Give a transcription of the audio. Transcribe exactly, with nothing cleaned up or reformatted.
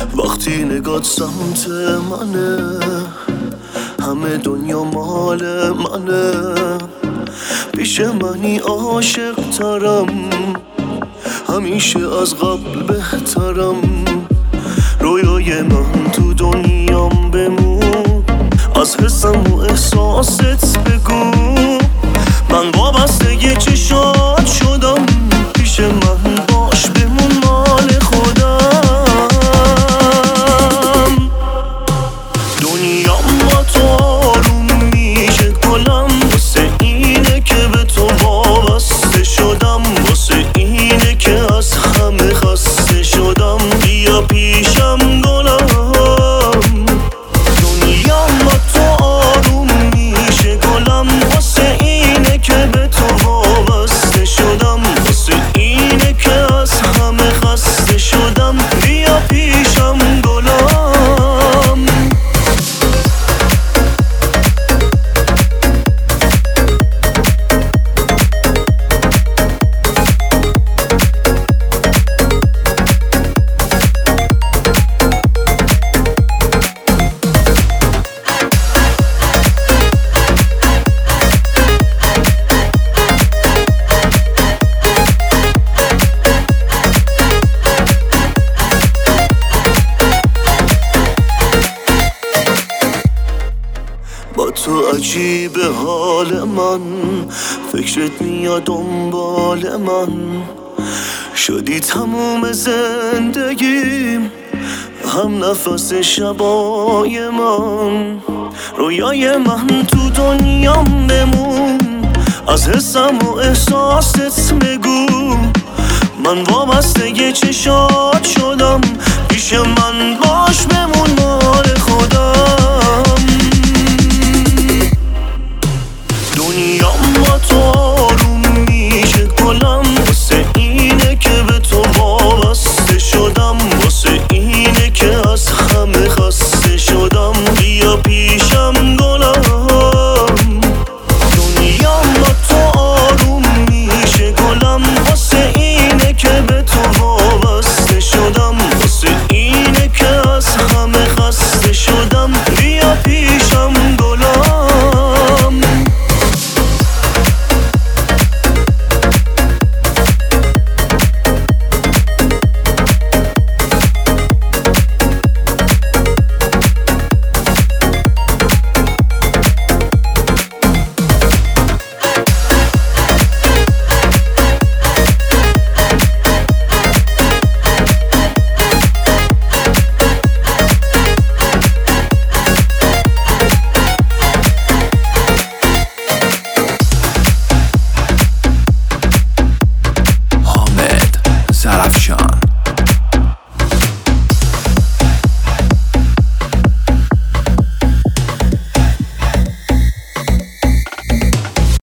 وقتی نگات سمت منه، همه دنیا مال منه. پیش منی عاشق ترم، همیشه از قبل بهترم. رویای من تو دنیام بمون، از حسم و احساست بگو. من وابسته چشات شدم، پیش من باش بمون مال خودم. دنیام با تو آروم میشه گلم، واسه اینه که به تو وابسته شدم. واسه اینه که از همه خسته شدم. بیا پیشم گلم. دنیام با تو آروم میشه گلم، واسه اینه که به تو وابسته شدم. واسه اینه که از همه خسته شدم. بیا پیشم گلم. با تو عجیب حال من، فکرت میاد دنبال من. شدی تموم زندگیم، هم نفس شبای من. رویای من تو دنیام بمون، از حسم و احساست بگو. من وابسته چشات شدم،